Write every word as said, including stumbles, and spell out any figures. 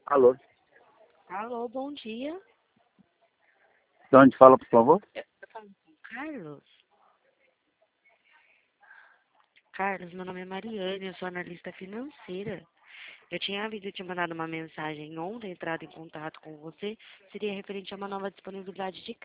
Alô, Alô, bom dia. de onde fala, por favor? Eu tô falando com o Carlos? Carlos, meu nome é Mariane, eu sou analista financeira. Eu tinha havido te mandado uma mensagem ontem, entrado em contato com você, seria referente a uma nova disponibilidade de